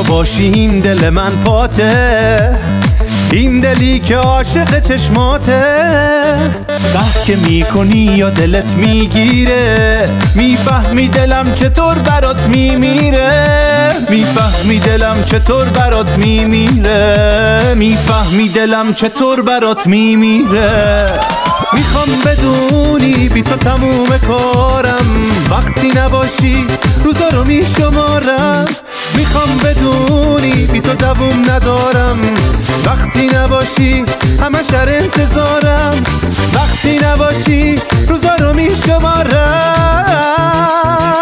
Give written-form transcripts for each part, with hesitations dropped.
نباشی این دل من پاته، این دلی که عاشق چشماته. ده که میکنی یا دلت میگیره، میفهمی دلم چطور برات میمیره، میفهمی دلم چطور برات میمیره، میفهمی دلم چطور برات میمیره. میخوام بدونی بی تو تموم کارم، وقتی نباشی روزا رو میشمارم. میخوام بدونی بی تو دووم ندارم، وقتی نباشی همه شر انتظارم، وقتی نباشی روزا رو میشمارم.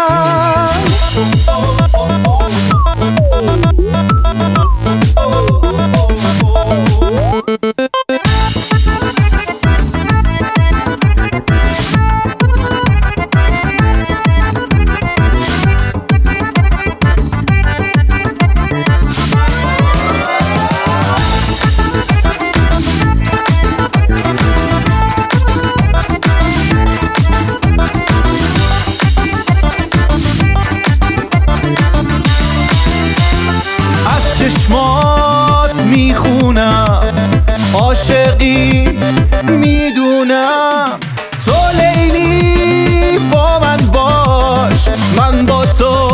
چشمات میخونم عاشقی میدونم، تو لیلی با من باش، من با تو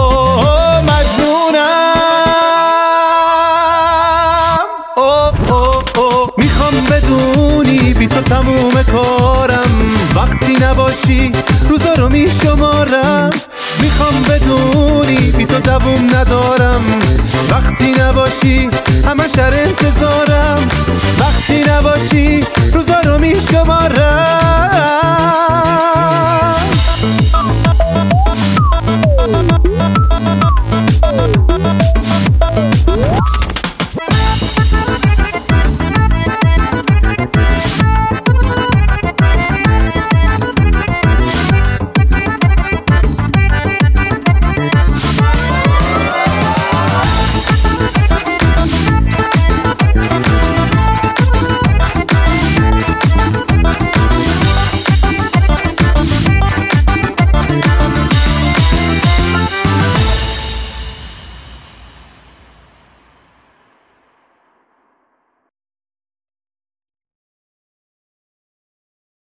مجنونم. میخوام بدونی بی تو تموم کارم، وقتی نباشی روزا رو میشمارم. میخوام بدونی بی تو دووم ندارم، وقتی نباشی همه شر انتظارم، وقتی نباشی روزا رو میشمارم.